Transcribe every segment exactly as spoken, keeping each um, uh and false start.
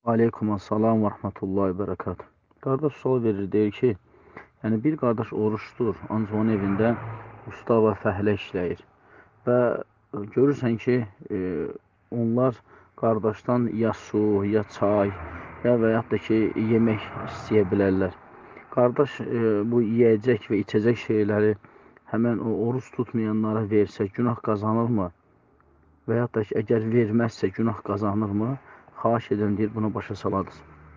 Aleykum assalam və rəhmətullahi və bərəkatuh. Qardaş sual verir, deyir ki, yəni bir qardaş oruçdur, ancaq onun evində usta və fəhlə işləyir. Və görürsən ki, e, onlar qardaşdan ya su, ya çay, ya və yaxud da ki, yemək istəyə bilərlər. Qardaş e, bu yeyəcək və içəcək şeyləri həmən o oruç tutmayanlara versə günah qazanırmı? Və yaxud da ki, əgər verməzsə günah qazanırmı? Xahiş edən deyir, bunu başa saladınız.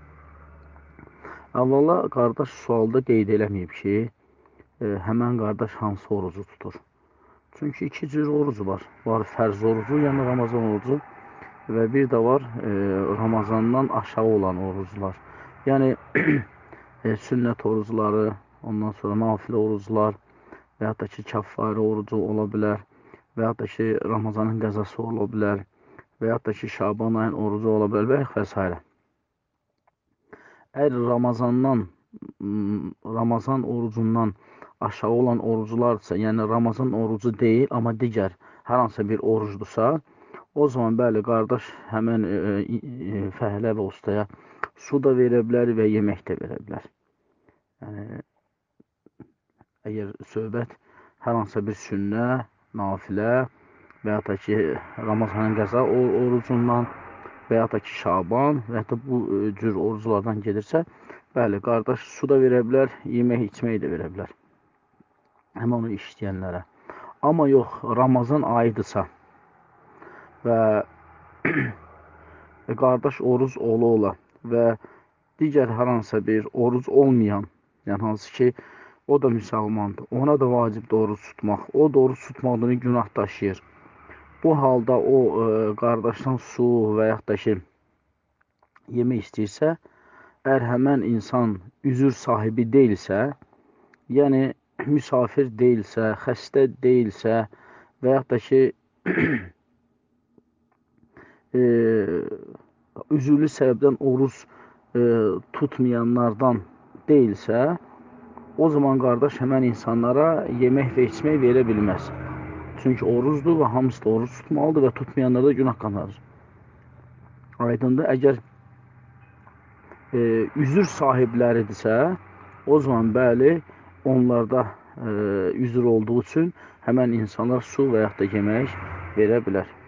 Əvvəla, qardaş sualda qeyd eləməyib ki, e, həmən qardaş hansı orucu tutur. Çünki iki cür orucu var. Var fərz orucu, yəni Ramazan orucu və bir də var e, Ramazandan aşağı olan oruclar. Yəni, e, sünnət orucları, ondan sonra nafilə oruclar və yaxud da ki, kəffarə orucu ola bilər və yaxud da ki, Ramazanın qəzası ola bilər və yaxud da ki, Şaban ayın orucu ola bilər və və s. Əgər Ramazandan, Ramazan orucundan aşağı olan orucularsa, yəni Ramazan orucu deyil, amma digər hər hansı bir orucdursa, o zaman bəli, qardaş həmən e, e, fəhlə və ustaya su da verə bilər və yemək də verə bilər. Yəni, əgər söhbət hər hansı bir sünnə, nafilə və yaxud da ki, Ramazanın qəza orucundan və yaxud da ki, Şaban və yaxud da bu cür oruclardan gedirsə, bəli, qardaş su da verə bilər, yemək, içmək də verə bilər. Həmən onu işləyənlərə. Amma yox, Ramazan ayıdırsa və qardaş oruc ola-ola və digər hər hansı bir oruc olmayan, yəni hansı ki, o da müsəlmandır, ona da vacibdir oruc tutmaq, o da oruc tutmaqdan günah daşıyır. Bu halda o e, qardaşdan su və yaxud da ki, yemək istəyirsə, əgər həmən insan üzür sahibi deyilsə, yəni müsafir deyilsə, xəstə deyilsə və yaxud da ki, e, üzürlü səbəbdən oruc e, tutmayanlardan deyilsə, o zaman qardaş həmən insanlara yemək və içmək verə bilməz. Çünki orucdur və hamısı da oruc tutmalıdır və tutmayanlar da günah qazanır. Aydındır, əgər e, üzür sahibləridirsə, o zaman bəli, onlarda e, üzür olduğu üçün həmən insanlar su və yaxud da yemək verə bilər.